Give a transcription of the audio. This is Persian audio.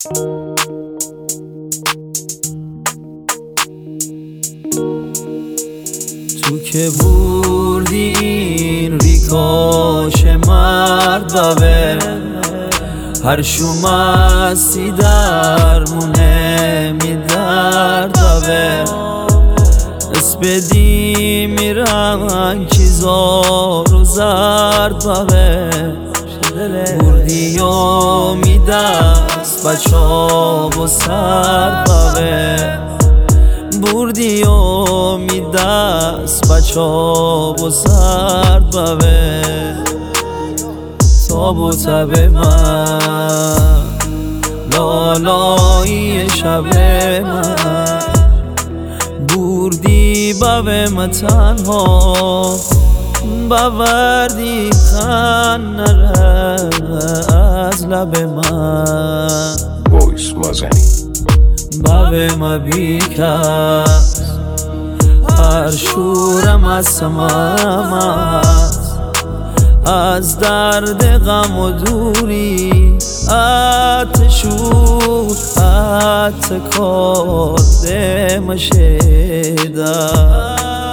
تو که بردی این ریکاش مرد ببه هر شومستی درمونه می درد ببه اسپدی میرن چیزا رو زرد ببه بردی و می دست بچا و سرد ببه بردی و می دست بچا و سرد ببه تاب و تب من لالایی شب من بردی ببه من تنها بوردی خنره از لب من Voice Mazani ببه من بیکس هر شورم از سمم از درد غم و دوری اتشور اتکار دمشیدم